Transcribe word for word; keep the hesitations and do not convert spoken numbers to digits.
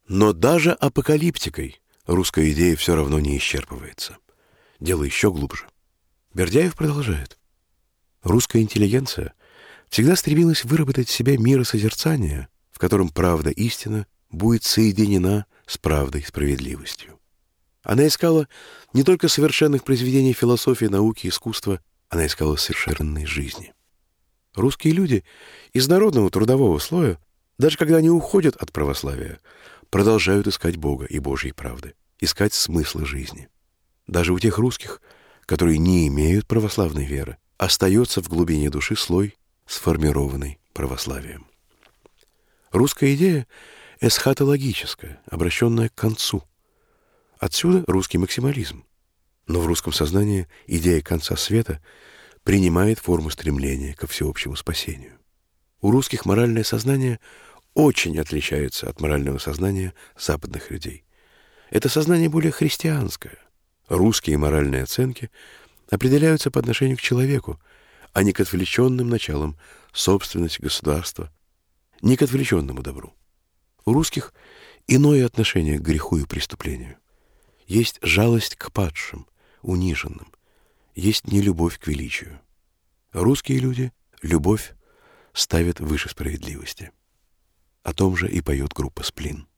Но даже апокалиптикой русская идея все равно не исчерпывается. Дело еще глубже. Бердяев продолжает. Русская интеллигенция всегда стремилась выработать в себе миросозерцание, в котором правда истина будет соединена с правдой справедливостью. Она искала не только совершенных произведений философии, науки, искусства, она искала совершенной жизни. Русские люди из народного трудового слоя, даже когда они уходят от православия, продолжают искать Бога и Божьей правды, искать смысла жизни. Даже у тех русских, которые не имеют православной веры, остается в глубине души слой, сформированный православием. Русская идея эсхатологическая, обращенная к концу. Отсюда русский максимализм. Но в русском сознании идея конца света принимает форму стремления ко всеобщему спасению. У русских моральное сознание очень отличается от морального сознания западных людей. Это сознание более христианское. Русские моральные оценки определяются по отношению к человеку, а не к отвлеченным началам собственности государства, не к отвлеченному добру. У русских иное отношение к греху и преступлению. Есть жалость к падшим, униженным. Есть нелюбовь к величию. Русские люди любовь ставят выше справедливости. О том же и поет группа «Сплин».